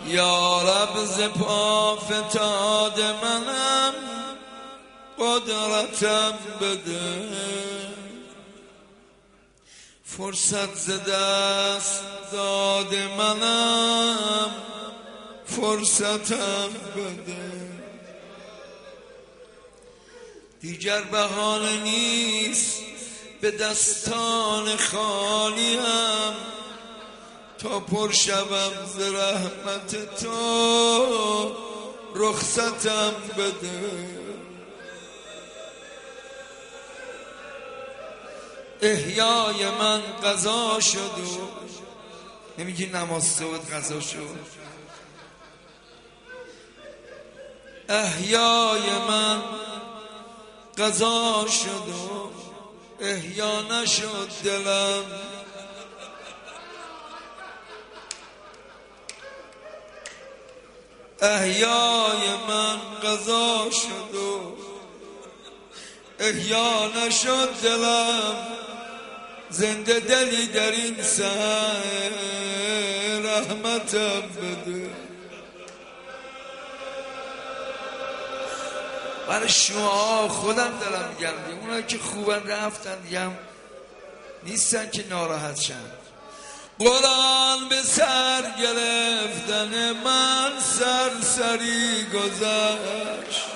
یا رب ز پا فتاد منم قدرتم بده، فرصت ز دست داد منم فرصتم بده. دیگر بهانه نیست به دستان خالیم، تا پر شوم ز رحمت تو رخصتم بده. احیای من قضا شد و نمیگی نماز صبح قضا شد. احیای من قضا شد و احیا نشد دلم. احیای من قضا شد و احیا نشد دلم. زنده دلی در این سحر رحمتم بده. برای شما خودم دارم میگم، اونایی که خوبن رفتن دیگه نیستن که ناراحت شن. قرآن به سر گرفتن من سرسری گذشت،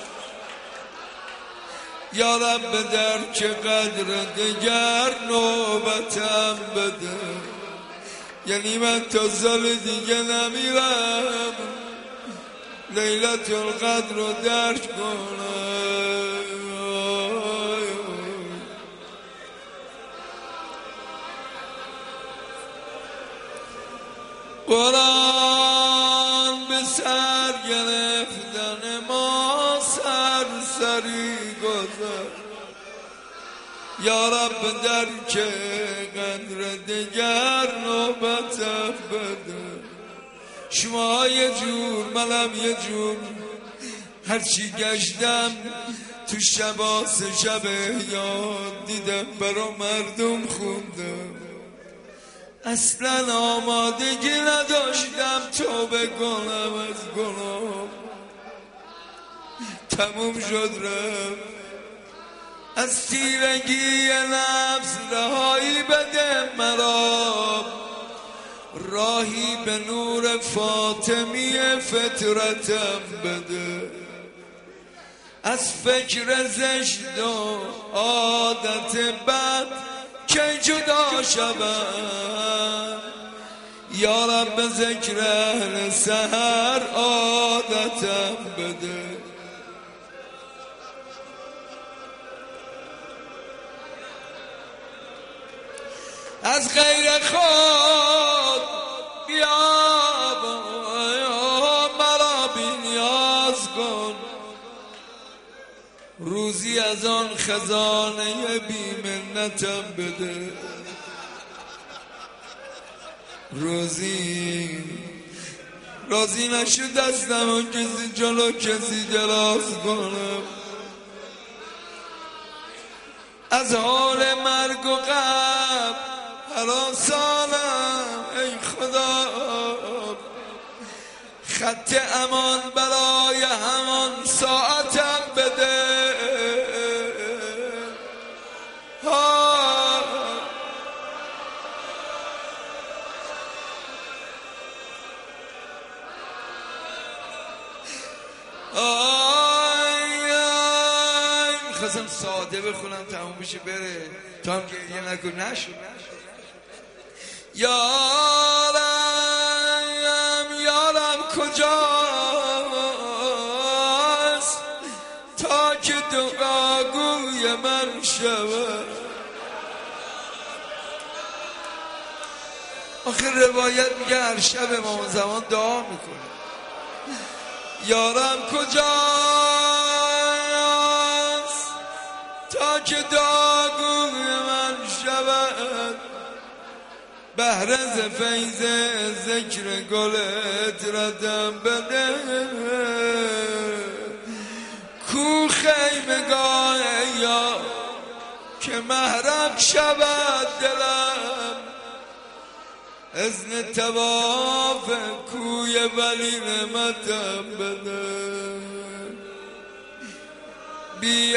یا رب در که قدر دگر نوبتم بده. یعنی من تا سال دیگه نمیرم لیلت القدر رو درک کنم. قرآن به سر گرفتن ما سرسری گذشت، یا رب در که قدر دگر نوبتم بده. شما یه جور منم یه جور، هرچی گشتم تو شباس شب یاد دیدم برا مردم خوندم. اصلا آمادگی نداشتم توبه کنم از گناه، تموم شد رفت. از تیرگی نفس رهایی بده مرا، راهی به نور فاطمی فطرتم بده. از فکر زشت و عادت بد که جدا شوم، یا رب ذکر اهل سحر عادتم بده. از غیر خود بیا مرا بی‌نیاز کن، روزی از آن خزانه بی منتم بده. راضی نشد دستم و کسی جلو کسی دراز کنم. از حال مرگ و غم هراسانم ای خدا، خط امان برای همان ساعتم بده. خواستم ساده بخونم تموم بشه بره، تو هم گریه نکن. نشد. یارم کجاست تا که دعاگوی من شود. آخر روایت میگه هر شب امام زمان دعا میکنه. یارم کجاست تا که دعاگوی من شود. بهره ز فیض ذکر گلت ردم بده. کو خیمگاه یا که محرم شود دلم. اذن تواف کوی ولی نعمتم بده، بی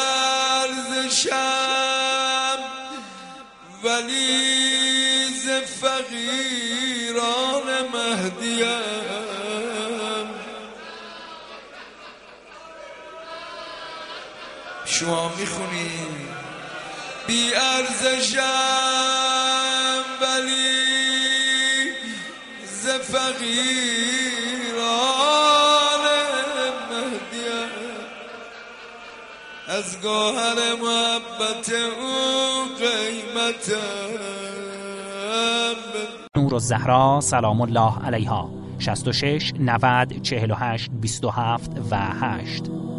ارزشم ولی ز فقیران مهدیم. شما میخونید بی ارزشم ولی ز فقیران مهدیم، از گوهر محبت او قیمتم. نورالزهرا سلام الله علیها 66 90 48 27 و 8